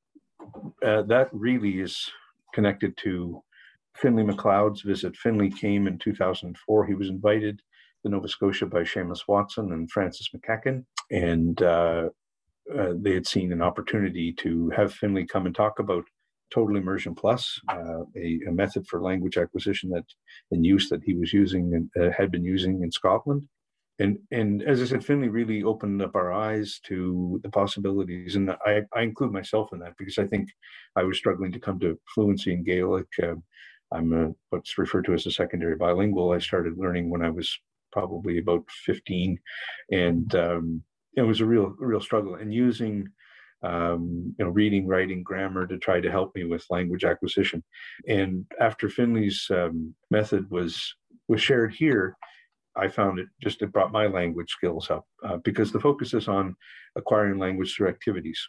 that really is connected to Finlay MacLeod's visit. Finlay came in 2004. He was invited to Nova Scotia by Seamus Watson and Francis McCacken. And they had seen an opportunity to have Finlay come and talk about Total Immersion Plus, a method for language acquisition and use that he was using and had been using in Scotland. And as I said, Finlay really opened up our eyes to the possibilities. And I include myself in that because I think I was struggling to come to fluency in Gaelic. I'm what's referred to as a secondary bilingual. I started learning when I was probably about 15. And it was a real struggle. And using reading, writing, grammar to try to help me with language acquisition. And after Finlay's method was shared here, I found it brought my language skills up because the focus is on acquiring language through activities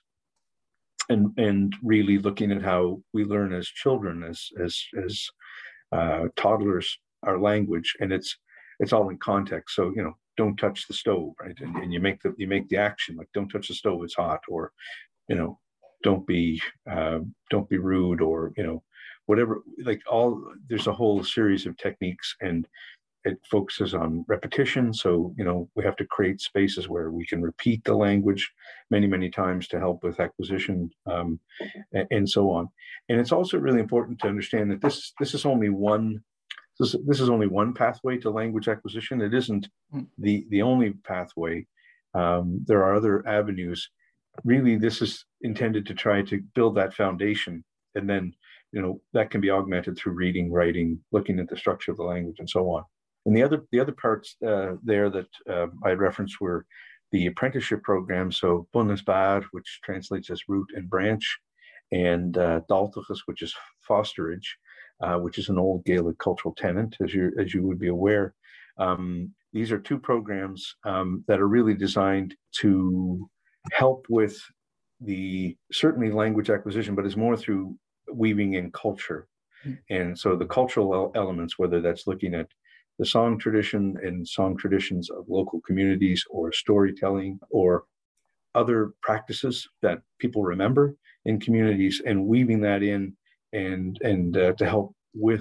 and really looking at how we learn as children, as toddlers, our language, and it's all in context. So, don't touch the stove, right? And you make the action, like don't touch the stove, it's hot, or don't be rude, or whatever. Like there's a whole series of techniques, and it focuses on repetition. So we have to create spaces where we can repeat the language many times to help with acquisition, and so on. And it's also really important to understand that this is only one. This is only one pathway to language acquisition. It isn't the only pathway. There are other avenues. Really, this is intended to try to build that foundation, and then that can be augmented through reading, writing, looking at the structure of the language, and so on. And the other parts there that I referenced were the apprenticeship program. So Bundesbad, which translates as root and branch, and Daltachas, which is fosterage. Which is an old Gaelic cultural tenet, as you would be aware. These are two programs that are really designed to help with certainly language acquisition, but it's more through weaving in culture. And so the cultural elements, whether that's looking at the song tradition and song traditions of local communities, or storytelling, or other practices that people remember in communities, and weaving that in and to help with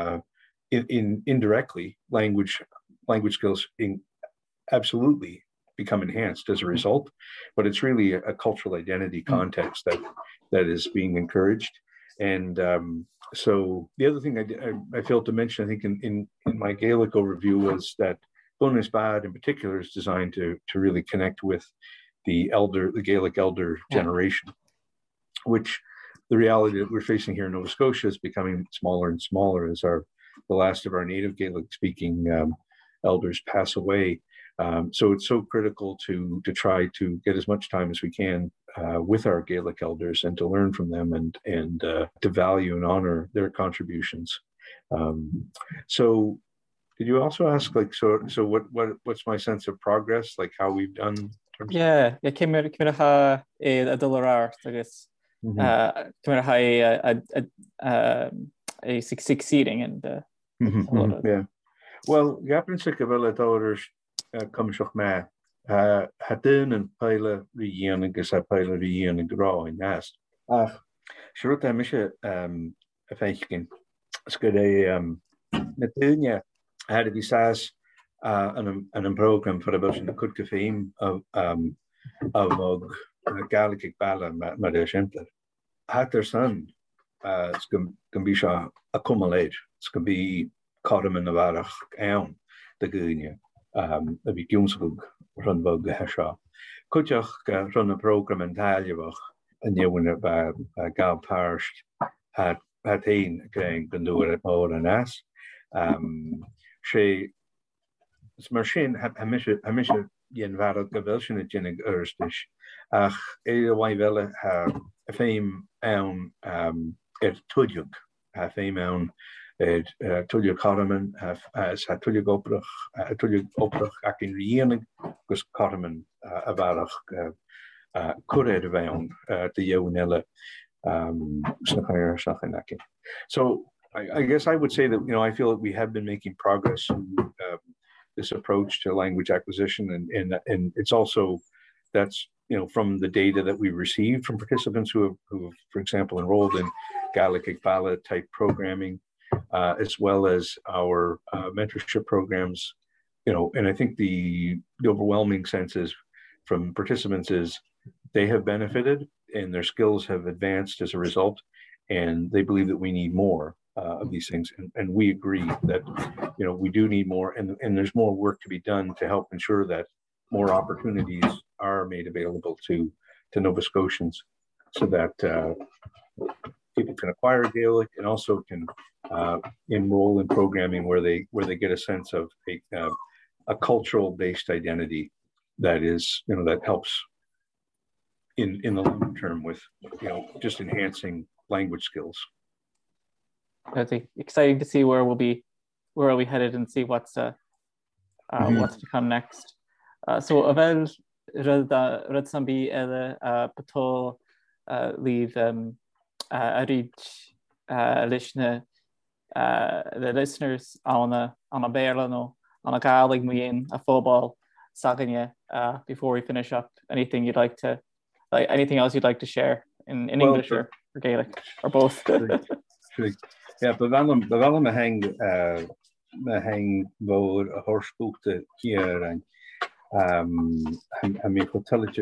indirectly language skills absolutely become enhanced as a result. But it's really a cultural identity context that is being encouraged. And so the other thing I failed to mention, I think in my Gaelic overview, was that Bundesbad in particular is designed to really connect with the Gaelic elder generation, which the reality that we're facing here in Nova Scotia is becoming smaller and smaller as the last of our native Gaelic-speaking elders pass away. So it's so critical to try to get as much time as we can with our Gaelic elders, and to learn from them, and to value and honor their contributions. So, did you also ask, like, so what's my sense of progress, like how we've done? Yeah, cymryd ha y dylar I guess. A succeeding and yeah. Well, Gapin sick of a dollars come shock me. Hadin and Pila Rian and Gasa Pila Rian and Gra in Nast. Sure, I miss a faking. It's good a Natunia had to be says an program for about the good caffeine of Gaelic Bala Madashenter. Had their son, it's going to be a cumulate. It's going to be caught him in the Varach Aon. the Gunia, a big Jungsrug run bug the Hesha. Kutjach run a program in Taljavach, and you win by Gal Parish had een going to do it more than us. She machine hamische jen waarop gewelschen het jinnig erstig. Ach, wij willen fame aan tudjuk, fame aan tudjuk harmen, tudjuk oprug, ak in rienig, gus harmen avarach kured waan de jonelle. So I guess I would say that, I feel that we have been making progress in this approach to language acquisition, and it's also, that's from the data that we received from participants who have, for example, enrolled in Gaelic Igbala type programming, as well as our mentorship programs, and I think the overwhelming sense is from participants is they have benefited and their skills have advanced as a result, and they believe that we need more of these things, and we agree that we do need more, and there's more work to be done to help ensure that more opportunities are made available to Nova Scotians, so that people can acquire Gaelic and also can enroll in programming where they get a sense of a cultural based identity that is that helps in the long term with just enhancing language skills. It's exciting to see where we'll be headed and see what's to come next. So Avel Radsambi Pato leave Arid Lishna the listeners on a Berlano on a Gaelic Muin a football Saganya before we finish up. Anything else you'd like to share in English or Gaelic or both? Ja, bevallen me hang voor hoorspoolte hier en me vertellen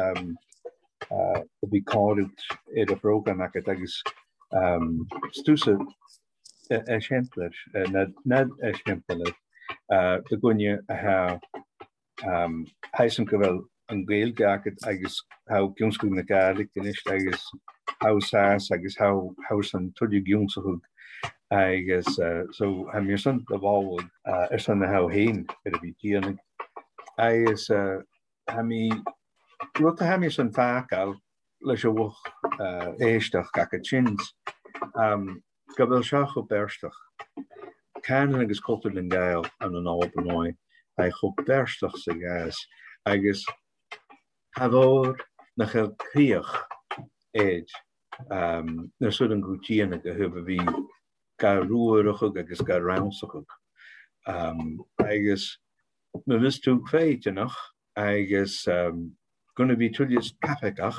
be called in het programma ik het is stussen exemplar net exemplar de gunje heisen gewel een geel jacket I guess how jongskoen de Gaelic en is I guess how sass I guess how some tudje jongskoen I guess so I'm your son the ball is on the how heen it'll be here I guess hami look to hami son fakal leis wo éisteach gacha chins gabel seach op berstach can agus culture in gael an an Albanoy I hope berstach sa gas I guess havor nach el kriach age na sudden gutiana go have be ga roerige agus ga roundsige I guess me wist to feit enough I guess gonna be tullies kafekach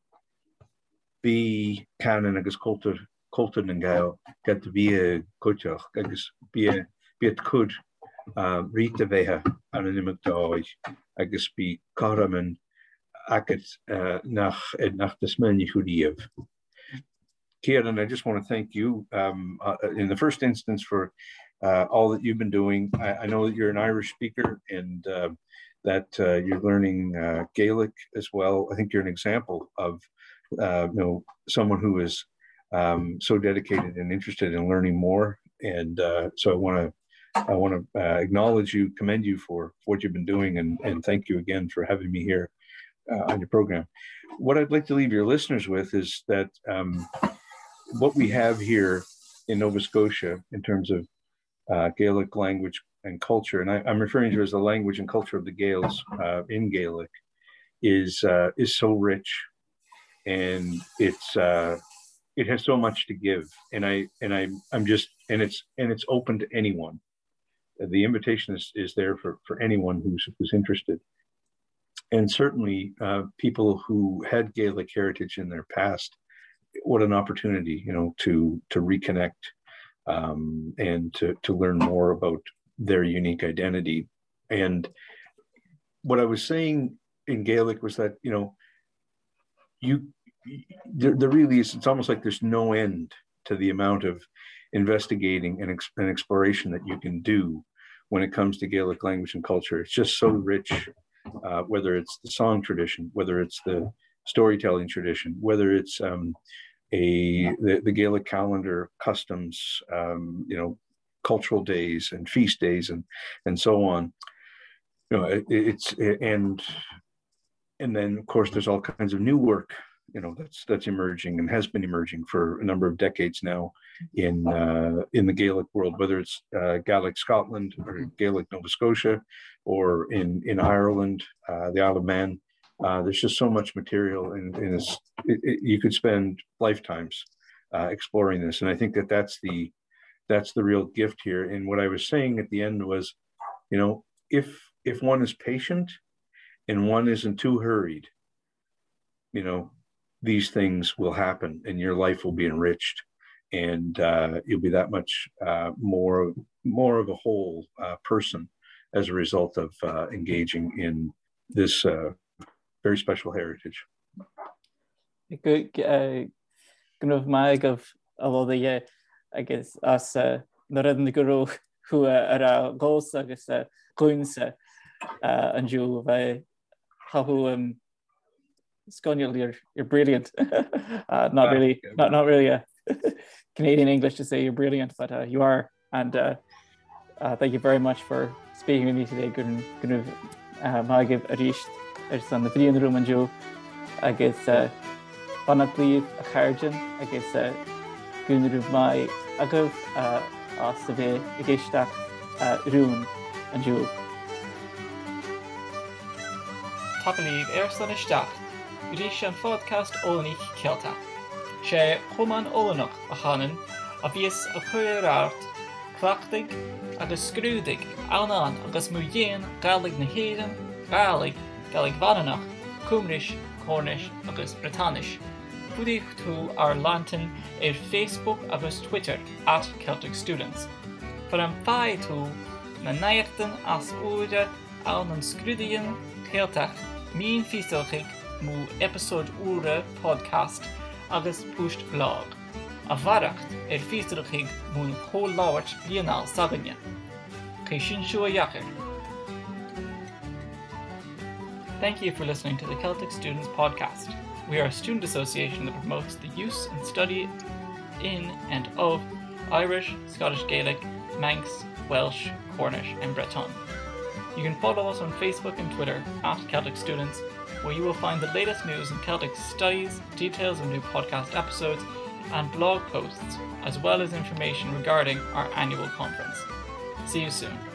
be canon agus culture and gael get to be a coachach agus be it could rita veha an animal I guess be karaman akit nach the smen Yehudiev. Kieran, I just want to thank you in the first instance for all that you've been doing. I know that you're an Irish speaker and that you're learning Gaelic as well. I think you're an example of someone who is so dedicated and interested in learning more. And so I want to acknowledge you, commend you for what you've been doing, and thank you again for having me here on your program. What I'd like to leave your listeners with is that what we have here in Nova Scotia in terms of Gaelic language and culture, and I'm referring to as the language and culture of the Gaels in Gaelic, is so rich, and it has so much to give, and it's open to anyone. The invitation is there for anyone who's interested, and certainly people who had Gaelic heritage in their past. What an opportunity, to reconnect and to learn more about their unique identity. And what I was saying in Gaelic was that there really is. It's almost like there's no end to the amount of investigating and exploration that you can do when it comes to Gaelic language and culture. It's just so rich, whether it's the song tradition, whether it's the storytelling tradition, whether it's the Gaelic calendar customs, cultural days and feast days and so on. And then of course there's all kinds of new work, that's emerging and has been emerging for a number of decades now in the Gaelic world, whether it's Gaelic Scotland or Gaelic Nova Scotia or in Ireland, the Isle of Man. There's just so much material, and you could spend lifetimes exploring this. And I think that's the real gift here. And what I was saying at the end was, if one is patient and one isn't too hurried, these things will happen and your life will be enriched, and you'll be that much more of a whole person as a result of engaging in this very special heritage. Gwnaf maig of alodda agus as na rydyn gyrw who a gos agus glwynsa an jw fe how Sconial, you're brilliant. Not really a Canadian English to say you're brilliant, but you are. And thank you very much for speaking with me today. Gwnaf maig a ríist on the video in the room and Joe. I guess Banat Leave a Harjan, I guess Gwnaf mai agav as the way Gestach Rune and Joe. Tapalív Ersan Ishtach, Ríis an podcast Ólanich Celta. Sé chuman Ólanach a chanan a bhíos a chuir art, clachtig agus scrúdig, anán agus muéan Gaelig na Héireann, Gaelig Vananach, Cumrish, Cornish agus Britannish. Fudaíoch tú ar lantan Facebook agus Twitter @Celtic Students. For an fai tú na nairtan as úra an scrúdian Celtach mín físilchig mú episode úra podcast agus post blog. A bharacht físilchig mún chó láhairt blianal saganne. Cé sin siú a dhachar. Thank you for listening to the Celtic Students Podcast. We are a student association that promotes the use and study in and of Irish, Scottish Gaelic, Manx, Welsh, Cornish and Breton. You can follow us on Facebook and Twitter @Celtic Students, where you will find the latest news in Celtic studies, details of new podcast episodes and blog posts, as well as information regarding our annual conference. See you soon.